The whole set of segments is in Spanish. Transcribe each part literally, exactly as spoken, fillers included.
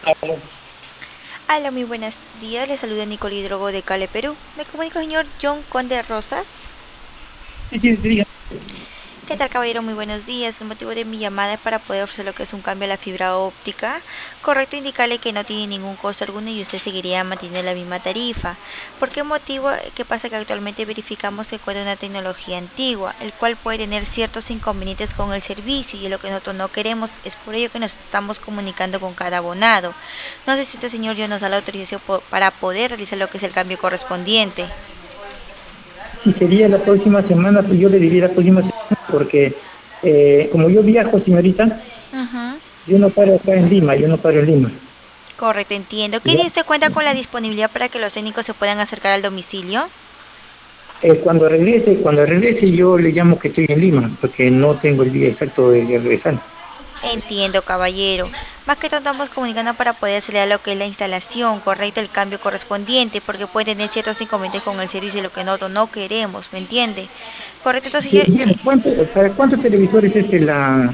Aló. Hola, muy buenos días. Le saluda Nicole Hidrogo de Cale, Perú. Me comunico, señor John Conde Rosas. Sí, sí, sí, diga. ¿Qué tal, caballero? Muy buenos días. El motivo de mi llamada es para poder ofrecer lo que es un cambio a la fibra óptica. Correcto, indicarle que no tiene ningún costo alguno y usted seguiría manteniendo la misma tarifa. ¿Por qué motivo? ¿Qué pasa? Que actualmente verificamos que cuenta una tecnología antigua, el cual puede tener ciertos inconvenientes con el servicio y lo que nosotros no queremos. Es por ello que nos estamos comunicando con cada abonado. No sé si usted, señor, yo nos da la autorización po- para poder realizar lo que es el cambio correspondiente. Si sería la próxima semana, pues yo le diría la próxima semana, porque eh, como yo viajo, señorita, Ujú. yo no paro acá en Lima, yo no paro en Lima. Correcto, entiendo. ¿Qué ¿Ya? día usted cuenta con la disponibilidad para que los técnicos se puedan acercar al domicilio? Eh, cuando regrese, cuando regrese yo le llamo que estoy en Lima, porque no tengo el día exacto de, de regresar. Entiendo, caballero. Más que todo estamos comunicando para poder acelerar lo que es la instalación, correcto, el cambio correspondiente, porque puede tener ciertos inconvenientes con el servicio y lo que nosotros no queremos, ¿me entiende? Correcto, entonces yo... Sí, bien, eh, ¿cuánto, ¿para cuántos televisores es el, la,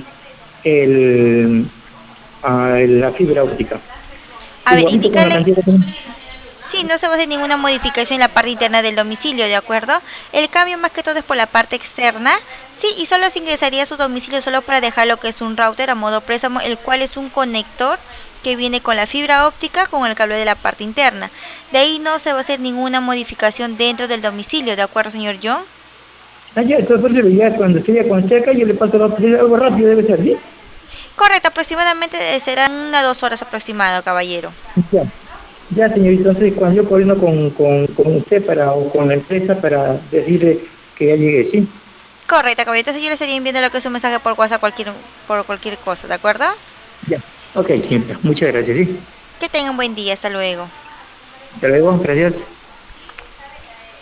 el, ah, la fibra óptica? a ver, Igualito con la indicarle... cantidad que tengo. Sí, no se va a hacer ninguna modificación en la parte interna del domicilio, ¿de acuerdo? El cambio más que todo es por la parte externa. Sí, y solo se ingresaría a su domicilio solo para dejar lo que es un router a modo préstamo, el cual es un conector que viene con la fibra óptica con el cable de la parte interna. De ahí no se va a hacer ninguna modificación dentro del domicilio, ¿de acuerdo, señor John? Ah, ya, entonces ya cuando esté, ya cuando esté acá, yo le paso la, algo rápido debe ser, ¿sí? Correcto, aproximadamente eh, serán unas dos horas aproximado, caballero. Ya, ya, señorita, entonces cuando yo coordino con, con, con usted para, o con la empresa para decirle que ya llegué, ¿sí? Correcto, caballero. Entonces yo le estaría enviando lo que es un mensaje por WhatsApp cualquier, por cualquier cosa, ¿de acuerdo? Ya. Ok, señorita, muchas gracias, ¿sí? Que tengan un buen día, hasta luego. Hasta luego, gracias.